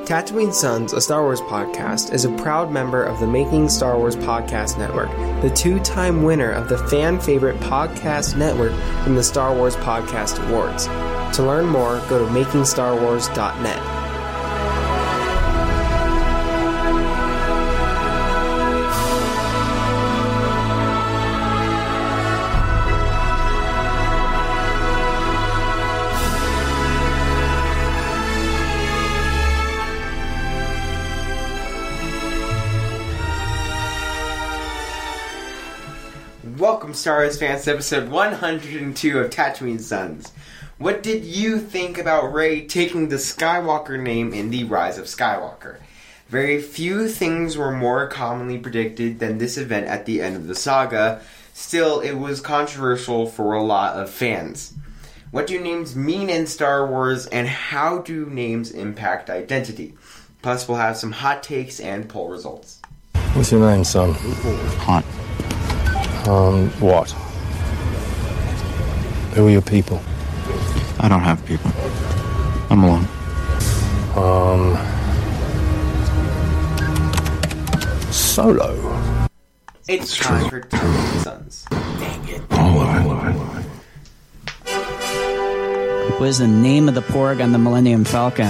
Tatooine Sons, a Star Wars podcast, is a proud member of the Making Star Wars Podcast Network, the two-time winner of the Fan Favorite Podcast Network from the Star Wars Podcast Awards. To learn more, go to makingstarwars.net. Welcome, Star Wars fans, to episode 102 of Tatooine Sons. What did you think about Rey taking the Skywalker name in The Rise of Skywalker? Very few things were more commonly predicted than this event at the end of the saga. Still, it was controversial for a lot of fans. What do names mean in Star Wars, and how do names impact identity? Plus, we'll have some hot takes and poll results. What's your name, son? Hot. What? Who are your people? I don't have people. I'm alone. Solo. It's time for Tatooine Sons. Dang it. All of it. What is the name of the Porg on the Millennium Falcon?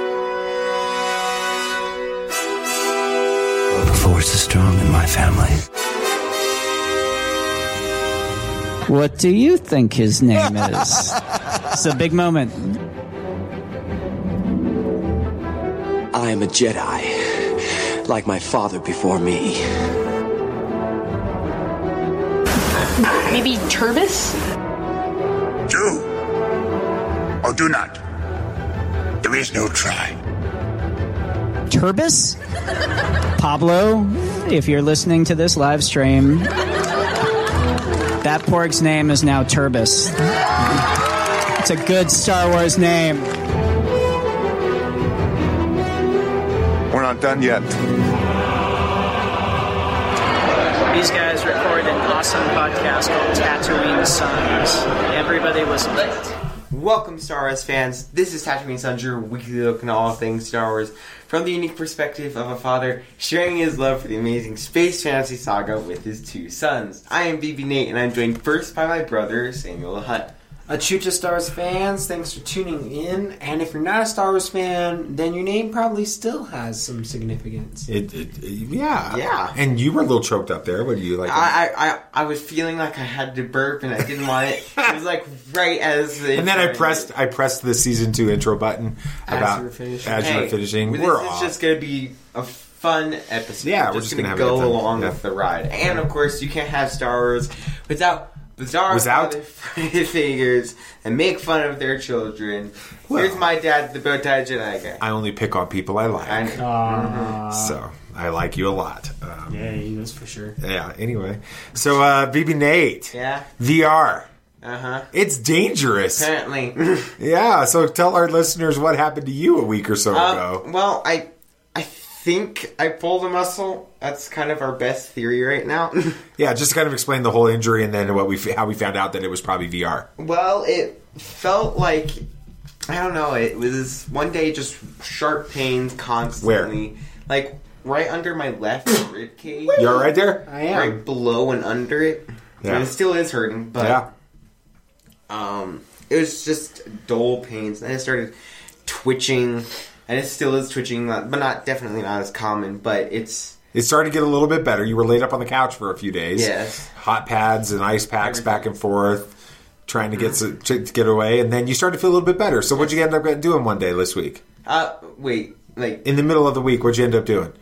The Force is strong in my family. What do you think his name is? It's a big moment. I am a Jedi, like my father before me. Maybe Turbis? Do or do not. There is no try. Turbis? Pablo, if you're listening to this live stream, that Porg's name is now Turbis. It's a good Star Wars name. We're not done yet. These guys recorded an awesome podcast called Tatooine Sons. Everybody listen to it. Welcome, Star Wars fans. This is Tatooine Sons, your weekly look into all things Star Wars from the unique perspective of a father sharing his love for the amazing space fantasy saga with his two sons. I am BB Nate, and I'm joined first by my brother, Samuel the Hutt. Chucha Star Wars fans, thanks for tuning in. And if you're not a Star Wars fan, then your name probably still has some significance. Yeah. Yeah. And you were a little choked up there. What do you like? I was feeling like I had to burp, and I didn't want it. It was like right as the and then I pressed the season 2 intro button as you were finishing. This We're is off. just going to be a fun episode. Yeah, we're just going gonna to have a go good time. along Yeah. with the ride. And of course, you can't have Star Wars without father figures and make fun of their children. Well, Here's my dad, the Bowtie Jedi guy. I only pick on people I like. I know. So I like you a lot. Yeah, that's for sure. Yeah, anyway. So, BB Nate. Yeah? VR. Uh-huh. It's dangerous. Apparently. Yeah, so tell our listeners what happened to you a week or so ago. Well, I think I pulled a muscle. That's kind of our best theory right now. Yeah, just to kind of explain the whole injury and then how we found out that it was probably VR. Well, it felt like, I don't know, it was one day just sharp pains constantly. Where? Like, right under my left rib cage. You all right there? I am. Right below and under it. Yeah. And it still is hurting, but Yeah. it was just dull pains. And I started twitching, and it still is twitching, but definitely not as common, but it's... It started to get a little bit better. You were laid up on the couch for a few days. Yes. Hot pads and ice packs Everything. back and forth, trying to get away, and then you started to feel a little bit better. So what'd you end up doing one day this week? Wait, like... In the middle of the week, what'd you end up doing?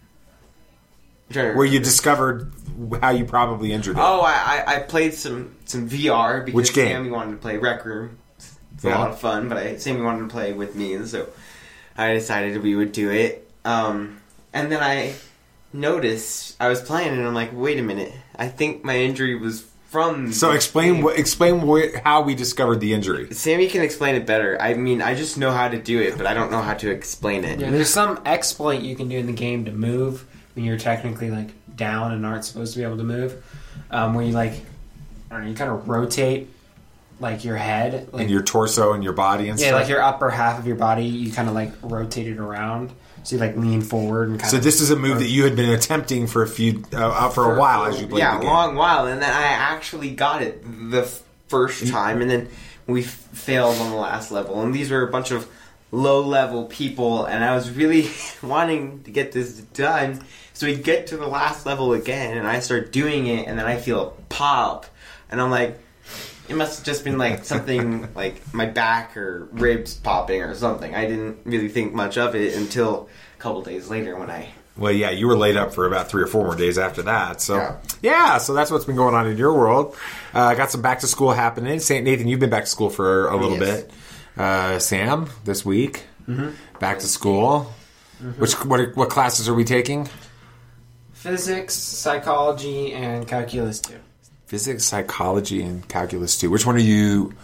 Where Where you discovered how you probably injured it. Oh, I played some VR because Which game? Sammy wanted to play Rec Room. It's a Yeah. lot of fun, but Sammy wanted to play with me, and so I decided we would do it. And then I noticed I was playing, and I'm like, wait a minute, I think my injury was from. So the explain game. how we discovered the injury. Sammy can explain it better. I mean, I just know how to do it, but I don't know how to explain it. Yeah, there's some exploit you can do in the game to move when you're technically like down and aren't supposed to be able to move. Where you like, I don't know, you kind of rotate like your head, like and your torso and your body and yeah, stuff. like your upper half of your body, you kind of like rotate it around, so you like lean forward and kind So of. this is a move that you had been attempting for a while as you played the game. a long while, and then I actually got it the first time, and then we failed on the last level. And these were a bunch of low-level people, and I was really wanting to get this done. So we get to the last level again, and I start doing it, and then I feel a pop, and I'm like, it must have just been like something like my back or ribs popping or something. I didn't really think much of it until a couple days later when I... Well, yeah, you were laid up for about 3 or 4 more days after that. So, yeah, so that's what's been going on in your world. Got some back to school happening. St. Nathan, you've been back to school for a little bit. Sam, this week, back to school. What classes are we taking? Physics, psychology, and calculus 2. Physics, psychology, and calculus 2. Which one are you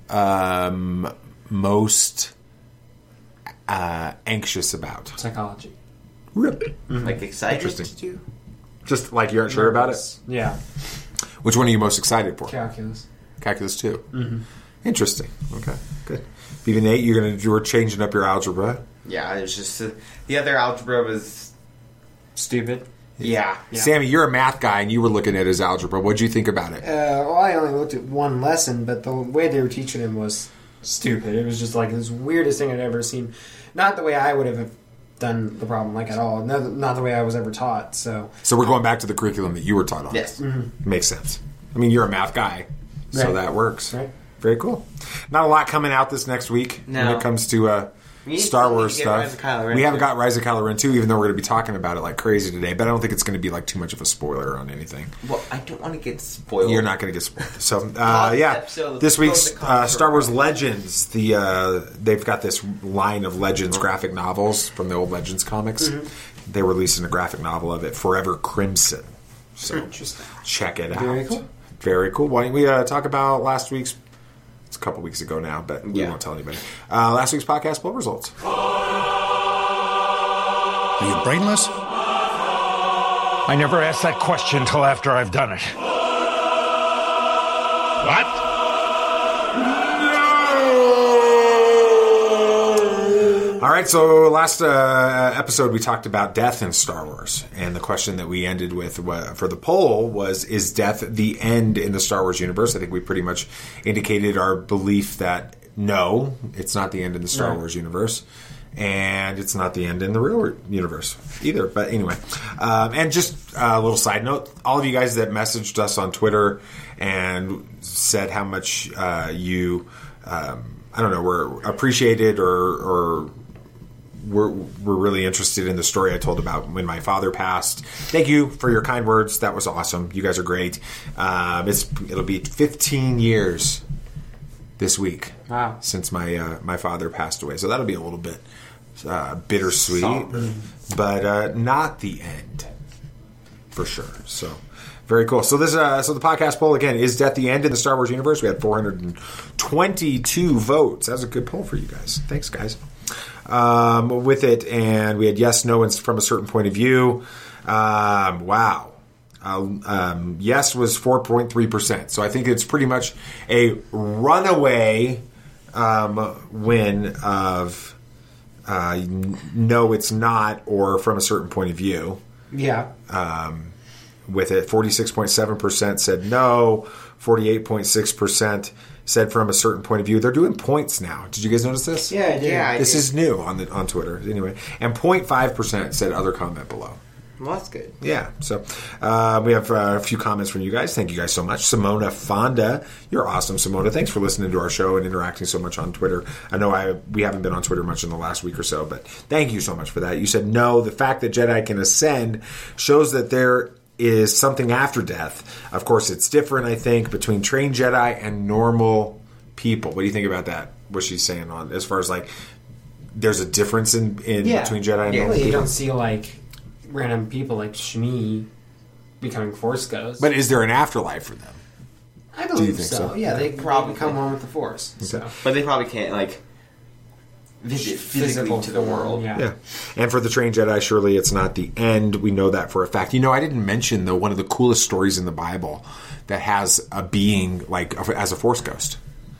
most anxious about? Psychology. Really? Like excited Interesting. to do? Just like you aren't sure about it? Yeah. Which one are you most excited for? Calculus. Calculus 2. Interesting. Okay, good. BB Nate, you were changing up your algebra. Yeah, it was just... the other algebra was... Stupid. Yeah. Sammy, you're a math guy, and you were looking at his algebra. What'd you think about it? Well, I only looked at one lesson, but the way they were teaching him was stupid. It was just like this weirdest thing I'd ever seen. Not the way I would have done the problem, like at all. Not the way I was ever taught. So we're going back to the curriculum that you were taught on. Yes. Makes sense. I mean, you're a math guy, so Right. that works. Right. Very cool. Not a lot coming out this next week when No. it comes to Star Wars stuff. We haven't got Rise of Kylo Ren 2, even though we're going to be talking about it like crazy today. But I don't think it's going to be like too much of a spoiler on anything. Well, I don't want to get spoiled. You're not going to get spoiled. So, episode, this week's close the controversy. Star Wars Legends. They've got this line of Legends graphic novels from the old Legends comics. They're releasing a graphic novel of it, Forever Crimson. So check it out. Very cool. Very cool. Why don't we talk about last week's? It's a couple weeks ago now, but we won't tell anybody. Last week's podcast poll results. Are you brainless? I never asked that question until after I've done it. What? All right, so last episode we talked about death in Star Wars, and the question that we ended with for the poll was, is death the end in the Star Wars universe? I think we pretty much indicated our belief that no, it's not the end in the Star Wars universe, and it's not the end in the real universe either. But anyway, and just a little side note, all of you guys that messaged us on Twitter and said how much you... I don't know, were appreciated or were really interested in the story I told about when my father passed. Thank you for your kind words. That was awesome. You guys are great. It'll be 15 years this week since my father passed away. So that'll be a little bit bittersweet, but not the end for sure. So very cool. So this, so the podcast poll again, is death the end in the Star Wars universe? We had 422 votes. That was a good poll for you guys. Thanks, guys. With it, and we had yes, no, and from a certain point of view. Wow. Yes was 4.3%. So I think it's pretty much a runaway win of no, it's not, or from a certain point of view. Yeah. With it, 46.7% said no, 48.6% said from a certain point of view. They're doing points now. Did you guys notice this? Yeah, I did. Yeah, This is new on Twitter. Anyway, and 0.5% said other comment below. Well, that's good. Yeah, so we have a few comments from you guys. Thank you guys so much. Simona Fonda, you're awesome, Simona. Thanks for listening to our show and interacting so much on Twitter. I know we haven't been on Twitter much in the last week or so, but thank you so much for that. You said, no, the fact that Jedi can ascend shows that there is something after death. Of course, it's different, I think, between trained Jedi and normal people. What do you think about that? What she's saying on as far as like there's a difference in between Jedi and normal You people? don't see like random people like Shmi becoming Force ghosts. But is there an afterlife for them? I believe you think so? Yeah, they probably come home with the Force. So. But they probably can't like visit physically to the world. Yeah. And for the trained Jedi, surely it's not the end. We know that for a fact. You know, I didn't mention, though, one of the coolest stories in the Bible that has a being, like, as a Force ghost.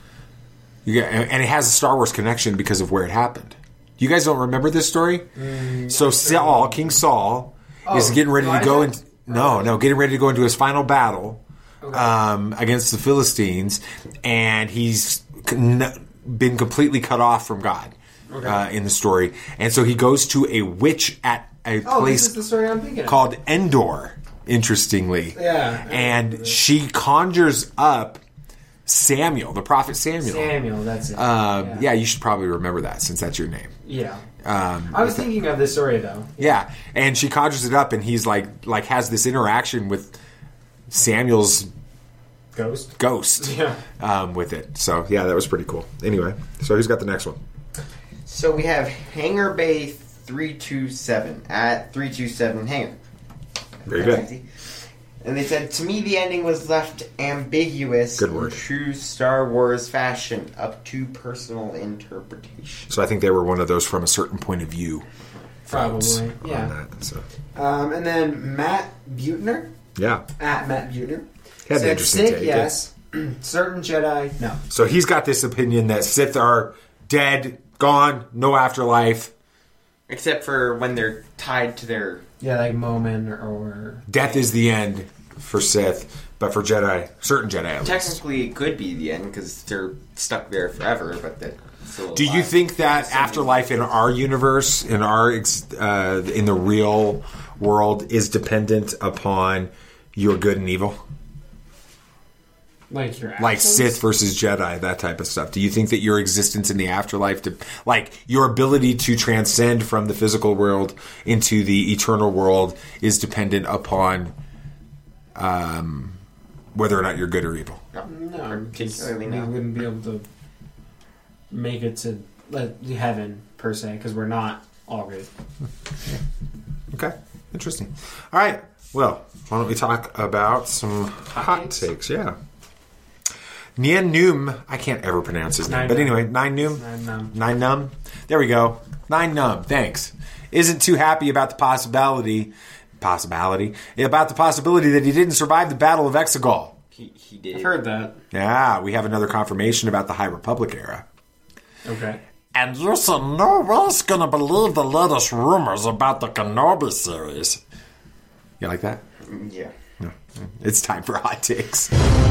And it has a Star Wars connection because of where it happened. You guys don't remember this story? So King Saul, is getting ready to go into getting ready to go into his final battle against the Philistines, and he's been completely cut off from God in the story, and so he goes to a witch at a place this is the story I'm thinking called Endor. Interestingly, and she conjures up Samuel, the prophet Samuel. Samuel, that's it. You should probably remember that since that's your name. Yeah. I was thinking of this story though. Yeah, and she conjures it up, and he's like has this interaction with Samuel's ghost. Yeah. With it. So yeah, that was pretty cool. Anyway, so who's got the next one? So we have Hangar Bay 327 at 327 Hangar. Very good. And they said, to me, the ending was left ambiguous in true Star Wars fashion, up to personal interpretation. So I think they were one of those from a certain point of view. Probably, yeah. That, so. And then Matt Butner. Yeah. At Matt Butner. Had an interesting Sith, take. yes. Certain Jedi, no. So he's got this opinion that Sith are dead, gone, no afterlife. Except for when they're tied to their... Yeah, like moment or... Death is the end for Sith, but for Jedi, certain Jedi at least. Technically, it could be the end because they're stuck there forever, but that... Do you think that afterlife in our universe, in our in the real world, is dependent upon your good and evil? Like your actions? Like Sith versus Jedi, that type of stuff. Do you think that your existence in the afterlife, like your ability to transcend from the physical world into the eternal world, is dependent upon whether or not you're good or evil? No, because we wouldn't be able to make it to heaven, per se, because we're not all good. Okay, interesting. All right, well, why don't we talk about some hot takes? Yeah. Nien Num, I can't ever pronounce his name, but anyway, Nien Num. There we go. Nien Num, thanks. Isn't too happy about the possibility that he didn't survive the Battle of Exegol. He did. I've heard that. Yeah, we have another confirmation about the High Republic era. Okay. And listen, no one's gonna believe the latest rumors about the Kenobi series. You like that? Yeah. No. It's time for hot takes.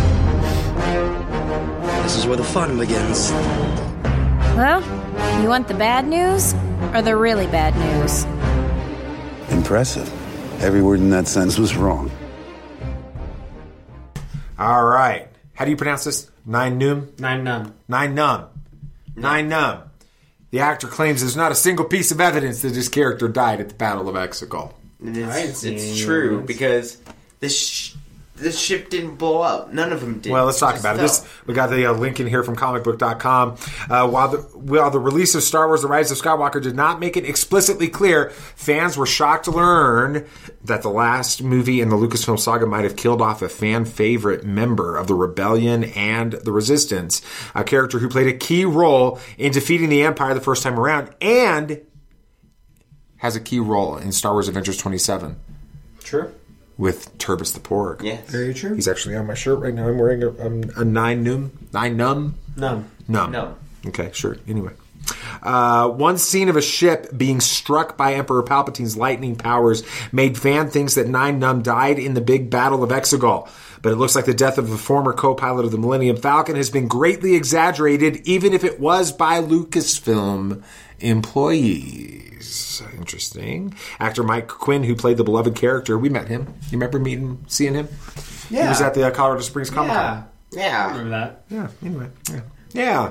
This is where the fun begins. Well, you want the bad news or the really bad news? Impressive. Every word in that sentence was wrong. All right. How do you pronounce this? Nien Num? Nien Num. Nien Num. Nien Num. The actor claims there's not a single piece of evidence that his character died at the Battle of Exegol. It's true, because this ship didn't blow up. None of them did. Well, let's talk about it. We got the link in here from comicbook.com. While the release of Star Wars The Rise of Skywalker did not make it explicitly clear, fans were shocked to learn that the last movie in the Lucasfilm saga might have killed off a fan favorite member of the Rebellion and the Resistance, a character who played a key role in defeating the Empire the first time around and has a key role in Star Wars Adventures 27. True. With Turbis the Porg. Yes. Very true. He's actually on my shirt right now. I'm wearing a Nien Num. Nien Num? Num. Okay, sure. Anyway. One scene of a ship being struck by Emperor Palpatine's lightning powers made fan thinks that Nien Num died in the big Battle of Exegol. But it looks like the death of the former co-pilot of the Millennium Falcon has been greatly exaggerated, even if it was by Lucasfilm employees. Interesting. Actor Mike Quinn, who played the beloved character, we met him. You remember seeing him? Yeah. He was at the Colorado Springs Comic Con. Yeah. I remember that. Yeah, anyway. Yeah.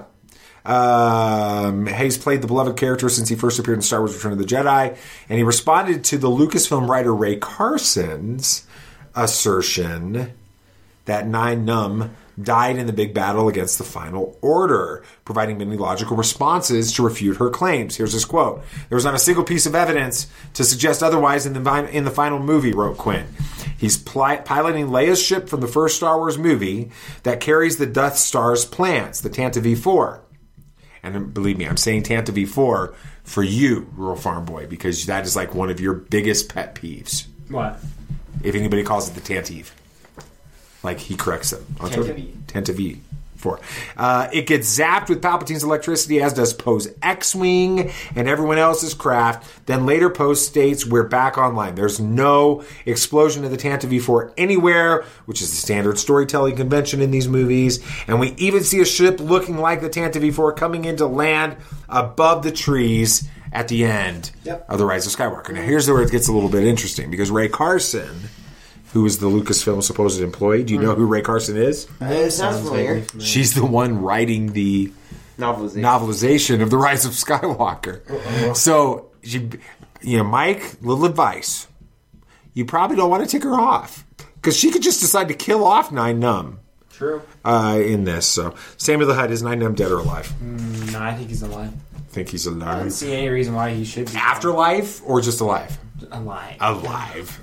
Hayes played the beloved character since he first appeared in Star Wars Return of the Jedi, and he responded to the Lucasfilm writer Ray Carson's assertion that Nien Num died in the big battle against the Final Order, providing many logical responses to refute her claims. Here's his quote. There was not a single piece of evidence to suggest otherwise in the final movie, wrote Quinn. He's piloting Leia's ship from the first Star Wars movie that carries the Death Star's plans, the Tantive IV. And believe me, I'm saying Tantive IV for you, Rural Farm Boy, because that is like one of your biggest pet peeves. What? If anybody calls it the Tantive. Like, he corrects them. Tantive. Tantive. It gets zapped with Palpatine's electricity, as does Poe's X-Wing and everyone else's craft. Then later Poe states, we're back online. There's no explosion of the Tantive V4 anywhere, which is the standard storytelling convention in these movies. And we even see a ship looking like the Tantive V4 coming into land above the trees at the end of The Rise of Skywalker. Now, here's where it gets a little bit interesting, because Ray Carson, who is the Lucasfilm supposed employee, do you know who Ray Carson is? Sounds familiar. She's the one writing the novelization of The Rise of Skywalker. So, Mike, little advice. You probably don't want to tick her off, because she could just decide to kill off Nien Nunb. True. In this. So, Samuel the Hutt, is Nien Nunb dead or alive? No, I think he's alive. Think he's alive? I don't see any reason why he should be. Afterlife or just alive? Alive.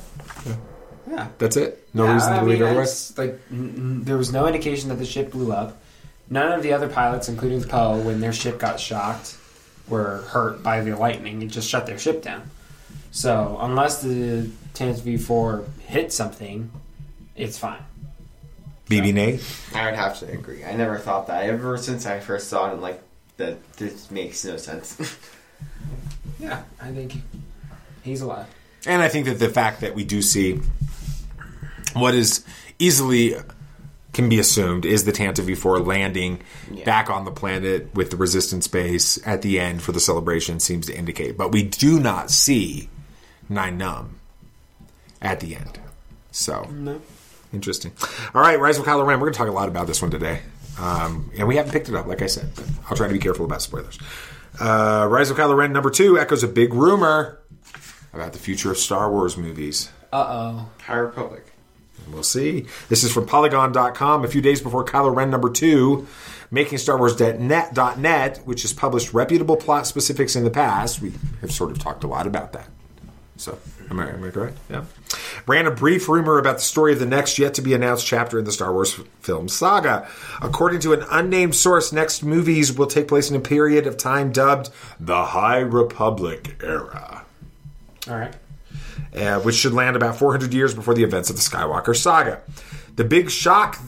Yeah. That's it? No reason to believe otherwise? There was no indication that the ship blew up. None of the other pilots, including Poe, when their ship got shocked, were hurt by the lightning. It just shut their ship down. So, unless the Tantive V4 hit something, it's fine. BB Nate? I would have to agree. I never thought that. Ever since I first saw it, that this makes no sense. Yeah, I think he's alive. And I think that the fact that we do see what is easily can be assumed is the Tantive V4 landing back on the planet with the Resistance base at the end for the celebration seems to indicate. But we do not see Nien Nunb at the end. So, interesting. All right, Rise of Kylo Ren. We're going to talk a lot about this one today. And we haven't picked it up, like I said. But I'll try to be careful about spoilers. Rise of Kylo Ren #2 echoes a big rumor about the future of Star Wars movies. Uh-oh. High Republic. We'll see. This is from Polygon.com. A few days before Kylo Ren #2, MakingStarWars.net, which has published reputable plot specifics in the past. We have sort of talked a lot about that. So, am I correct? Yeah. Ran a brief rumor about the story of the next yet-to-be-announced chapter in the Star Wars film saga. According to an unnamed source, next movies will take place in a period of time dubbed the High Republic era. All right. Which should land about 400 years before the events of the Skywalker saga. The big shock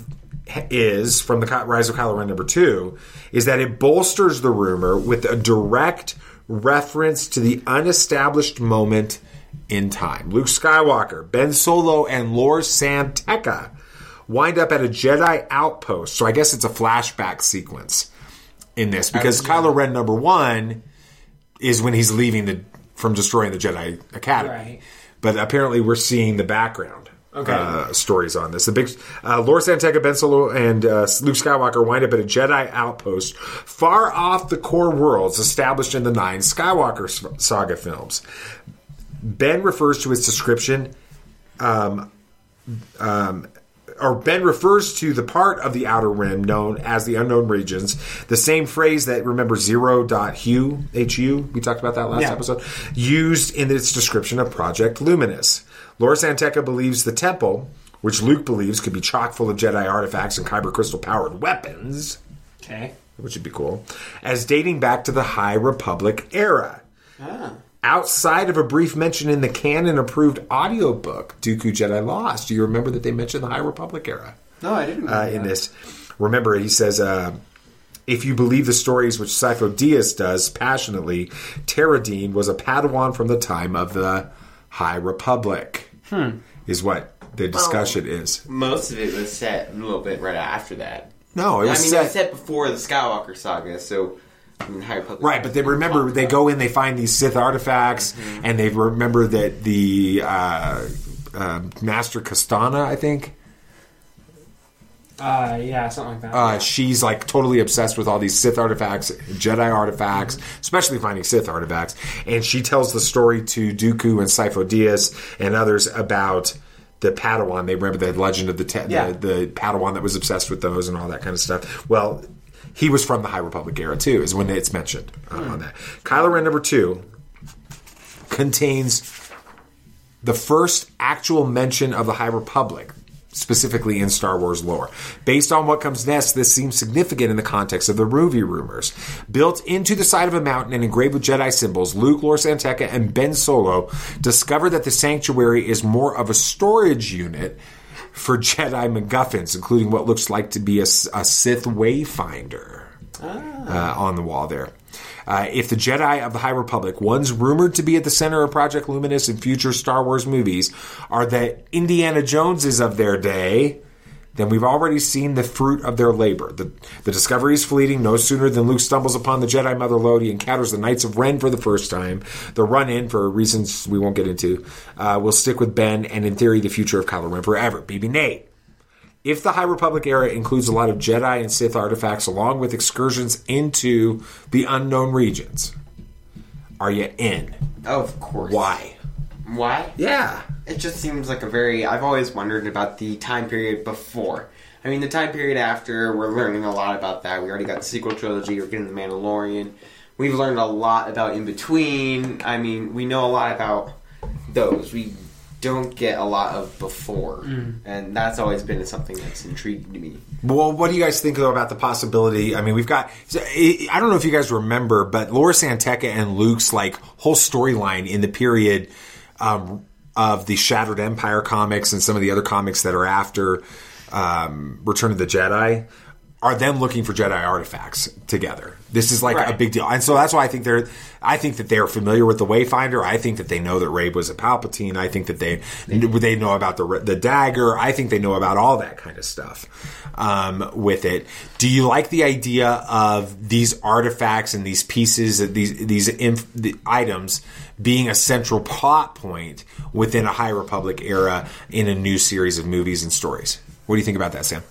is, from the Rise of Kylo Ren #2, is that it bolsters the rumor with a direct reference to the unestablished moment in time. Luke Skywalker, Ben Solo, and Lor San Tekka wind up at a Jedi outpost. So I guess it's a flashback sequence in this, because Kylo Ren #1 is when he's leaving from destroying the Jedi Academy. Right. But apparently we're seeing the background stories on this. The big Lor San Tekka, Ben Solo, and Luke Skywalker wind up at a Jedi outpost far off the core worlds established in the 9 Skywalker saga films. Ben refers to its description, Ben refers to the part of the Outer Rim known as the Unknown Regions, the same phrase that, remember, Zero.Hu, H-U, we talked about that last episode, used in its description of Project Luminous. Lor San Tekka believes the temple, which Luke believes could be chock full of Jedi artifacts and Kyber crystal-powered weapons, which would be cool, as dating back to the High Republic era. Outside of a brief mention in the canon-approved audiobook, Dooku Jedi Lost. Do you remember that they mentioned the High Republic era? No, I didn't remember in this. Remember, he says, if you believe the stories which Sifo Dyas does passionately, Terradine was a Padawan from the time of the High Republic, is what the discussion is. Most of it was set a little bit right after that. No, it was it was set before the Skywalker saga, so... Right, but they remember, they go in, they find these Sith artifacts, and they remember that the Master Kastana, I think. Yeah, something like that. She's like totally obsessed with all these Sith artifacts, Jedi artifacts, especially finding Sith artifacts. And she tells the story to Dooku and Sifo Dyas and others about the Padawan. They remember the legend of the Padawan that was obsessed with those and all that kind of stuff. Well, he was from the High Republic era, too, is when it's mentioned on that. Kylo Ren #2 contains the first actual mention of the High Republic, specifically in Star Wars lore. Based on what comes next, this seems significant in the context of the movie rumors. Built into the side of a mountain and engraved with Jedi symbols, Luke, Lor San Tekka, and Ben Solo discover that the sanctuary is more of a storage unit for Jedi MacGuffins, including what looks like to be a Sith Wayfinder on the wall there. If the Jedi of the High Republic, ones rumored to be at the center of Project Luminous in future Star Wars movies, are the Indiana Joneses of their day, then we've already seen the fruit of their labor. The discovery is fleeting. No sooner than Luke stumbles upon the Jedi Mother Lodi, encounters the Knights of Ren for the first time. The run-in, for reasons we won't get into, will stick with Ben and, in theory, the future of Kylo Ren forever. BB Nate. If the High Republic era includes a lot of Jedi and Sith artifacts along with excursions into the unknown regions, are you in? Oh, of course. Why? Why? Yeah. It just seems like I've always wondered about the time period before. I mean, the time period after, we're learning a lot about that. We already got the sequel trilogy, we're getting The Mandalorian. We've learned a lot about In Between. I mean, we know a lot about those. We don't get a lot of before. And that's always been something that's intriguing to me. Well, what do you guys think, though, about the possibility? I mean, we've got... I don't know if you guys remember, but Laura Santeca and Luke's whole storyline in the period... of the Shattered Empire comics and some of the other comics that are after Return of the Jedi are them looking for Jedi artifacts together. This is a big deal. And so that's why I think that they're familiar with the Wayfinder. I think that they know that Rey was a Palpatine. I think that they know about the dagger. I think they know about all that kind of stuff with it. Do you like the idea of these artifacts and these pieces, the items being a central plot point within a High Republic era in a new series of movies and stories? What do you think about that, Sam?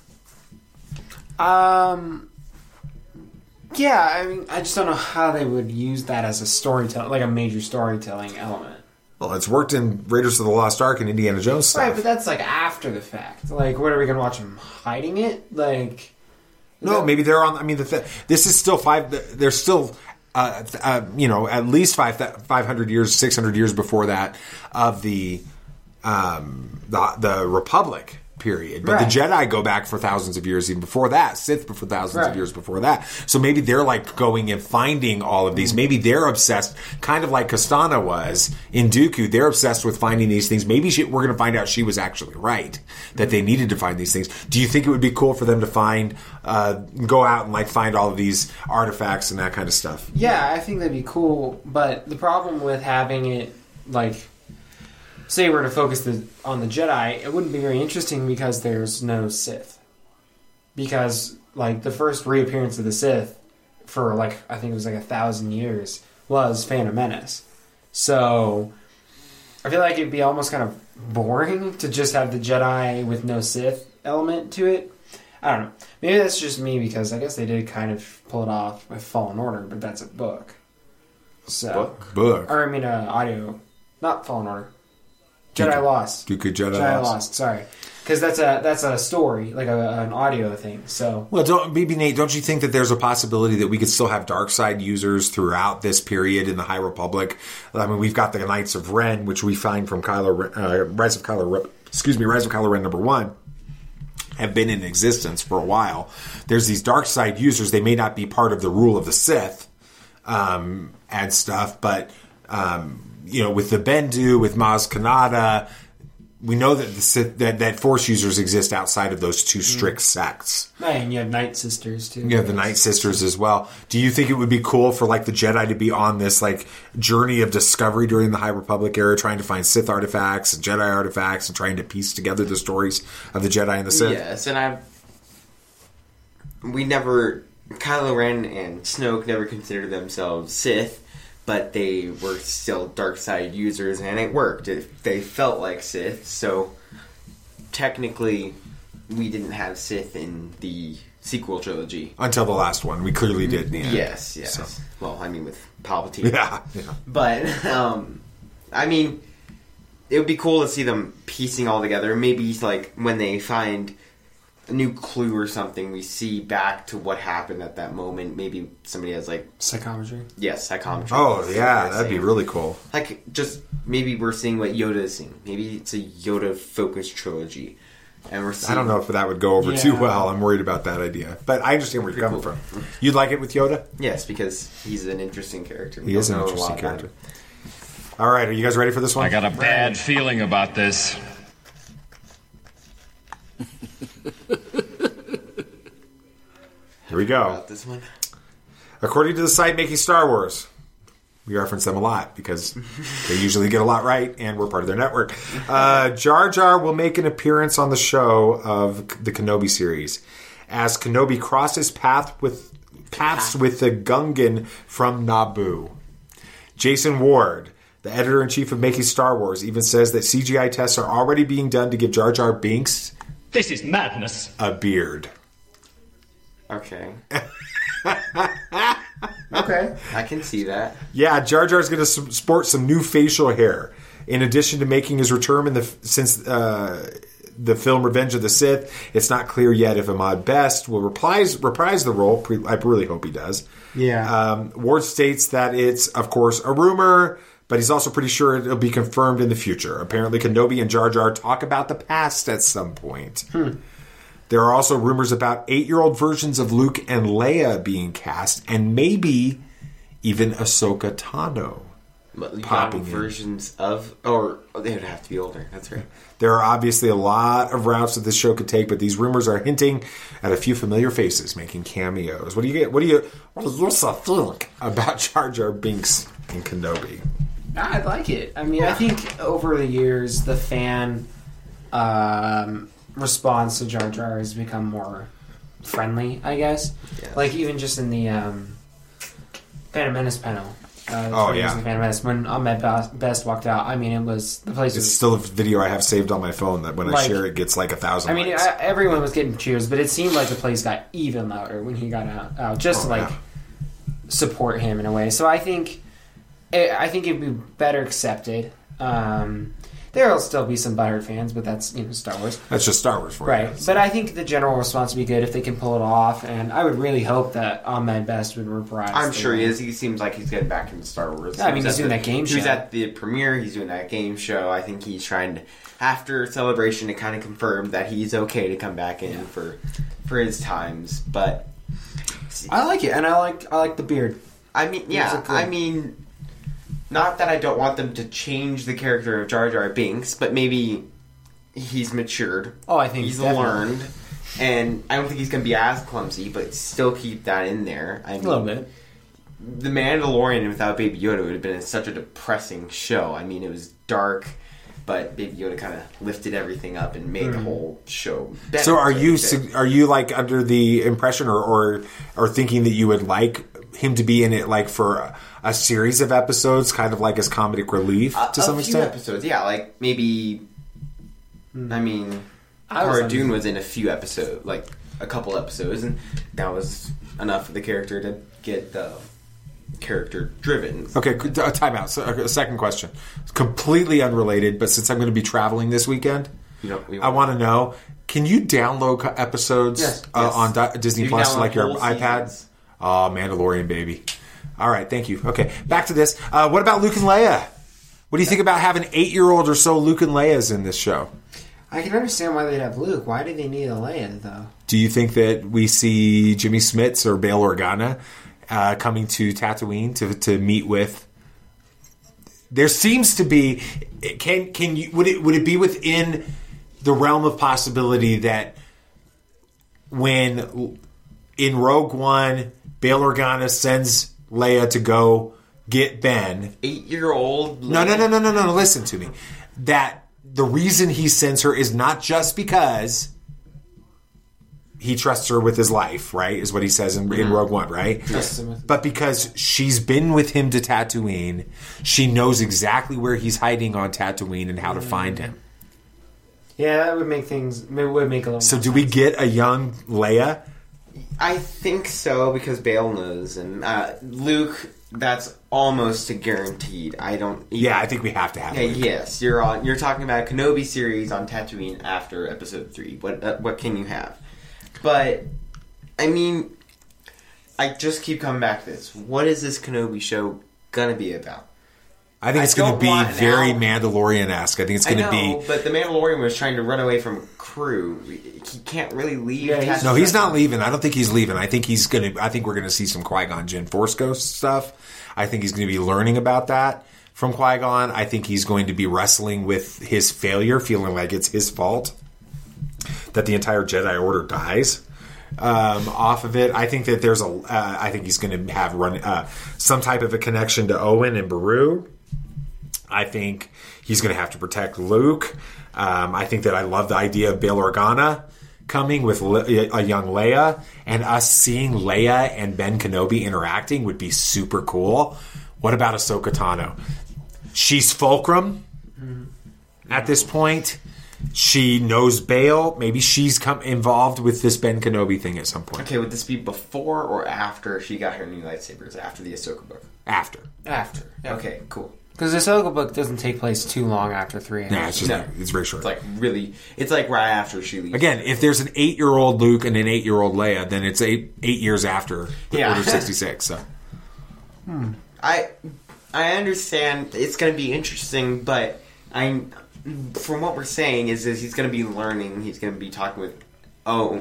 Yeah, I mean, I just don't know how they would use that as a storytelling, a major storytelling element. Well, it's worked in Raiders of the Lost Ark and Indiana Jones stuff. Right, but that's after the fact. What are we going to watch them hiding it? No, maybe they're on. I mean, this is still There's still, at least 500 years, 600 years before that of the Republic period. But the Jedi go back for thousands of years even before that. Sith for thousands of years before that. So maybe they're going and finding all of these. Maybe they're obsessed, kind of like Kastana was in Dooku. They're obsessed with finding these things. Maybe we're going to find out she was actually right, that they needed to find these things. Do you think it would be cool for them to go out and find all of these artifacts and that kind of stuff? Yeah, I think that'd be cool. But the problem with having it, say we're to focus on the Jedi, it wouldn't be very interesting because there's no Sith. Because, the first reappearance of the Sith for, I think it was 1,000 years was Phantom Menace. So, I feel like it'd be almost kind of boring to just have the Jedi with no Sith element to it. I don't know. Maybe that's just me because I guess they did kind of pull it off with Fallen Order, but that's a book. So, Book? Or, audio. Not Fallen Order. Jedi Lost. Dooku Jedi Lost. Sorry, because that's a story, an audio thing. So, well, Nate, don't you think that there's a possibility that we could still have dark side users throughout this period in the High Republic? I mean, we've got the Knights of Ren, which we find from Rise of Kylo Ren #1, have been in existence for a while. There's these dark side users. They may not be part of the rule of the Sith and stuff, but. With the Bendu, with Maz Kanata, we know that that Force users exist outside of those two strict sects. And you have Night Sisters, too. You have the Night Sisters as well. Do you think it would be cool for, the Jedi to be on this, journey of discovery during the High Republic era, trying to find Sith artifacts and Jedi artifacts and trying to piece together the stories of the Jedi and the Sith? Yes, and Kylo Ren and Snoke never considered themselves Sith. But they were still dark side users, and it worked. They felt like Sith, so technically, we didn't have Sith in the sequel trilogy until the last one. We clearly did. In the end. Yes. So. Well, with Palpatine. Yeah. But it would be cool to see them piecing all together. Maybe when they find a new clue or something, we see back to what happened at that moment. Maybe somebody has psychometry. Yes, psychometry. Oh yeah, that'd be really cool. Just maybe we're seeing what Yoda is seeing. Maybe it's a Yoda focused trilogy, and we're seeing. I don't know if that would go over too well. I'm worried about that idea, but I understand where you're coming from. You'd like it with Yoda? Yes, because he's an interesting character. He is an interesting character. All right, are you guys ready for this one? I got a bad feeling about this. Here we go. About this one. According to the site Making Star Wars, we reference them a lot because they usually get a lot right, and we're part of their network. Jar Jar will make an appearance on the show of the Kenobi series as Kenobi crosses paths with the Gungan from Naboo. Jason Ward, the editor-in-chief of Making Star Wars, even says that CGI tests are already being done to give Jar Jar Binks... This is madness. ...a beard. Okay. Okay, I can see that. Yeah, Jar Jar's going to sport some new facial hair. In addition to making his return since the film Revenge of the Sith, it's not clear yet if Ahmed Best will reprise the role. I really hope he does. Yeah. Ward states that it's, of course, a rumor, but he's also pretty sure it'll be confirmed in the future. Apparently, Kenobi and Jar Jar talk about the past at some point. There are also rumors about 8-year-old versions of Luke and Leia being cast, and maybe even Ahsoka Tano popping in. Versions of... Or they would have to be older. That's right. There are obviously a lot of routes that this show could take, but these rumors are hinting at a few familiar faces making cameos. What do you think about Jar Jar Binks and Kenobi? I like it. I mean, I think over the years, the fan... response to Jar Jar has become more friendly, I guess. Yeah. Like even just in the Phantom Menace panel. Phantom Menace, when Ahmed Best walked out, I mean, it was the place. It's still a video I have saved on my phone that when I share it gets like 1,000. I mean, everyone was getting cheers, but it seemed like the place got even louder when he got out just to support him in a way. So I think it'd be better accepted. There will still be some butthurt fans, but that's Star Wars. That's just Star Wars for you. Right. But I think the general response would be good if they can pull it off, and I would really hope that Ahmed Best would reprise. I'm sure he is. He seems like he's getting back into Star Wars. Yeah, I mean, he's doing that game show. He was at the premiere. He's doing that game show. I think he's trying to, after Celebration, to kind of confirm that he's okay to come back in for his times. But I like it, and I like the beard. I mean, yeah. I mean... Not that I don't want them to change the character of Jar Jar Binks, but maybe he's matured. Oh, I think he's learned. And I don't think he's going to be as clumsy, but still keep that in there. I mean, a little bit. The Mandalorian without Baby Yoda would have been such a depressing show. I mean, it was dark, but Baby Yoda kind of lifted everything up and made the whole show better. So are you like under the impression or thinking that you would like him to be in it like for a series of episodes, kind of like as comedic relief to some extent? A few episodes, yeah. Like maybe, I mean, Cara Dune was in a few episodes, like a couple episodes, and that was enough for the character to get the character driven. Okay, time out. So, a second question. It's completely unrelated, but since I'm going to be traveling this weekend, I want to know, can you download episodes on Disney Plus to like your iPad? Oh, Mandalorian, baby. All right, thank you. Okay, back to this. What about Luke and Leia? What do you think about having 8-year-old or so Luke and Leia's in this show? I can understand why they'd have Luke. Why do they need a Leia, though? Do you think that we see Jimmy Smits or Bail Organa coming to Tatooine to meet with? There seems to be. Would it be within the realm of possibility that when in Rogue One, Bail Organa sends Leia to go get Ben. 8-year-old. No. Listen to me. That the reason he sends her is not just because he trusts her with his life, right? Is what he says in Rogue One, right? Yes. But because she's been with him to Tatooine, she knows exactly where he's hiding on Tatooine and how to find him. Yeah, that would make things. It would make a little. So, do we get a young Leia? I think so, because Bail knows, and Luke, that's almost a guaranteed. I think we have to have. Luke. Yes, you're talking about a Kenobi series on Tatooine after Episode 3. What can you have? But I mean, I just keep coming back to this. What is this Kenobi show gonna be about? I think it's going to be very Mandalorian-esque. I think it's going to be... but the Mandalorian was trying to run away from a crew. He can't really leave. No, he's not leaving. I don't think he's leaving. I think we're going to see some Qui-Gon Jinn Force Ghost stuff. I think he's going to be learning about that from Qui-Gon. I think he's going to be wrestling with his failure, feeling like it's his fault. that the entire Jedi Order dies off of it. I think that there's I think he's going to have some type of a connection to Owen and Beru. I think he's going to have to protect Luke. I think that I love the idea of Bail Organa coming with a young Leia, and us seeing Leia and Ben Kenobi interacting would be super cool. What about Ahsoka Tano? She's Fulcrum at this point. She knows Bail. Maybe she's involved with this Ben Kenobi thing at some point. Okay, would this be before or after she got her new lightsabers? After the Ahsoka book? After. Yeah. Okay, cool. Because the Ahsoka book doesn't take place too long after 3. Yeah, it's very short. It's like right after she leaves. Again, if there's an 8-year-old Luke and an 8-year-old Leia, then it's 8 years after Order 66. So. I understand it's going to be interesting, but from what we're saying is he's going to be learning. He's going to be talking with Owen,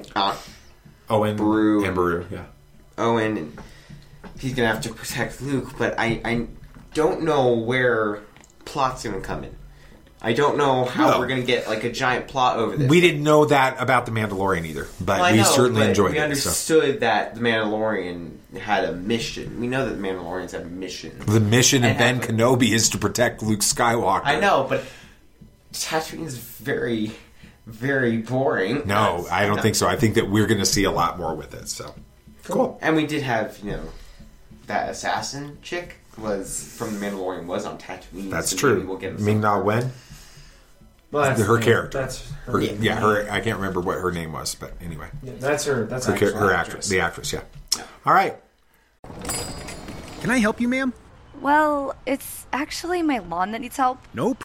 Beru, yeah. Owen, and he's going to have to protect Luke. But I don't know where plot's going to come in. I don't know how we're going to get like a giant plot over this. We didn't know that about The Mandalorian either, but we certainly enjoyed it. We understood that The Mandalorian had a mission. We know that The Mandalorians have a mission. The mission of Ben Kenobi is to protect Luke Skywalker. I know, but Tatooine is very, very boring. No, I don't think so. I think that we're going to see a lot more with it. So cool. And we did have, that assassin chick was from The Mandalorian was on Tatooine. That's so true. We'll get Ming-Na Wen. Well, her character. That's her. Her. I can't remember what her name was, but anyway. Yeah, that's her. That's her actress. The actress. Yeah. All right. Can I help you, ma'am? Well, it's actually my lawn that needs help. No